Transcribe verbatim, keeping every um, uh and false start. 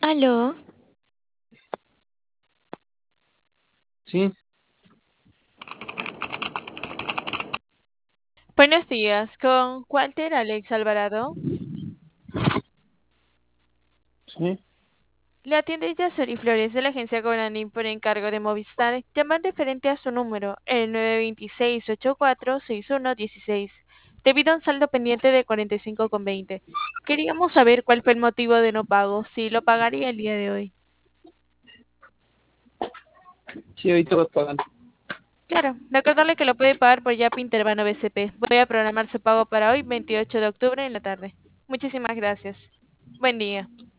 Aló, Sí, Buenos días, con Walter Alex Alvarado. sí. Le atiende Yasuri Flores de la agencia Goranín por encargo de Movistar. Llaman referente a su número, el nueve dos seis ocho cuatro seis uno uno seis, debido a un saldo pendiente de cuarenta y cinco con veinte. Queríamos saber cuál fue el motivo de no pago, si lo pagaría el día de hoy. Sí, hoy toca pagar. Claro, recordarle que lo puede pagar por Yapi Interbano B C P. Voy a programar su pago para hoy, veintiocho de octubre en la tarde. Muchísimas gracias. Buen día.